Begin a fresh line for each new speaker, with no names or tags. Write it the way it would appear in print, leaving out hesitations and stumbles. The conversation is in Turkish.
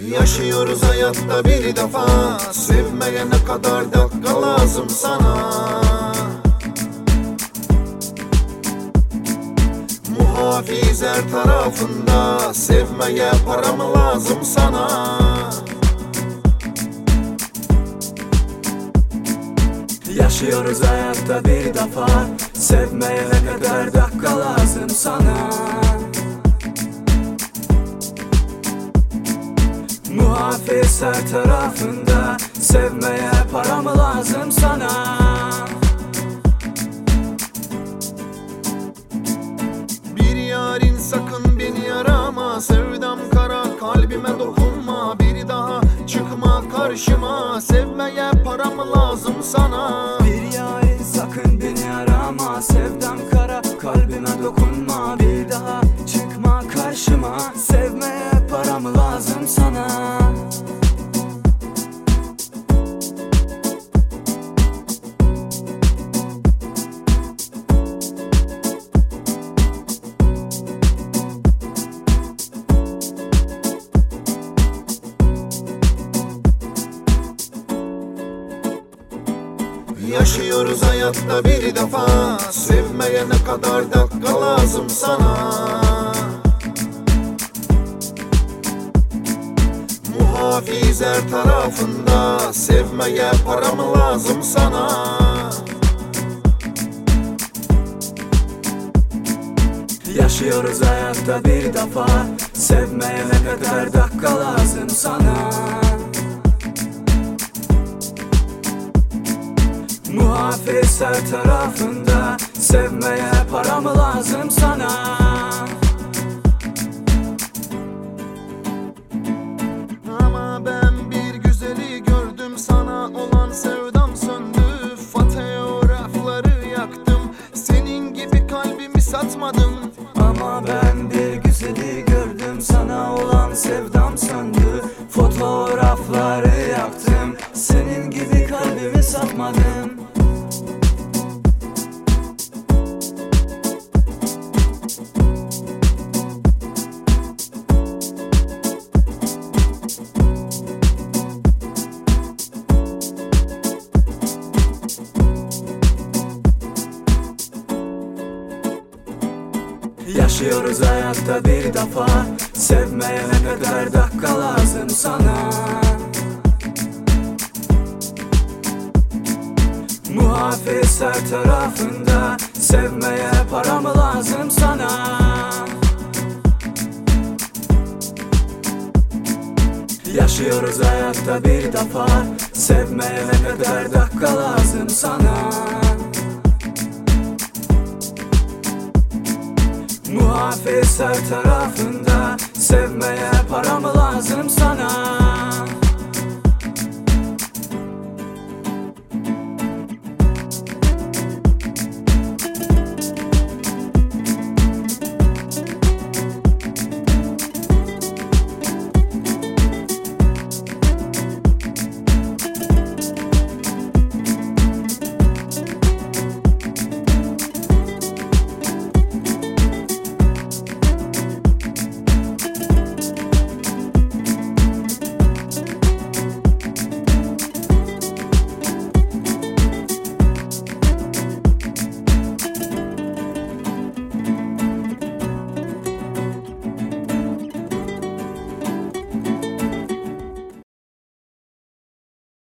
Yaşıyoruz hayatta bir defa, sevmeye ne kadar dakika lazım sana? Muhafiz her tarafında, sevmeye para mı lazım sana?
Yaşıyoruz hayatta bir defa, sevmeye ne kadar dakika lazım sana? Muhafiz her tarafında, sevmeye para mı lazım sana?
Bir yarın sakın beni arama, sevdam kara kalbime dokunma. Bir daha çıkma karşıma, sevmeye para mı lazım sana?
Bir yarın sakın beni arama, sevdam kara kalbime dokunma. Bir daha çıkma karşıma, sevmeye para mı lazım sana?
Yaşıyoruz hayatta bir defa, sevmeye ne kadar dakika lazım sana? Muhafiz her tarafında, sevmeye para mı lazım sana?
Yaşıyoruz hayatta bir defa, sevmeye ne kadar dakika lazım sana? Muhafiz her tarafında, sevmeye para mı lazım sana?
Ama ben bir güzeli gördüm, sana olan sevdam söndü. Fotoğrafları yaktım, senin gibi kalbimi satmadım.
Ama ben bir güzeli gördüm, sana olan sevdam söndü. Fotoğrafları yaktım, senin gibi kalbimi satmadım. Yaşıyoruz hayatta bir defa, sevmeye ne kadar dakika lazım sana? Muhafiz her tarafında, sevmeye para mı lazım sana? Yaşıyoruz hayatta bir defa, sevmeye ne kadar dakika lazım sana? Muhafiz her tarafında, sevmeye para mı lazım sana?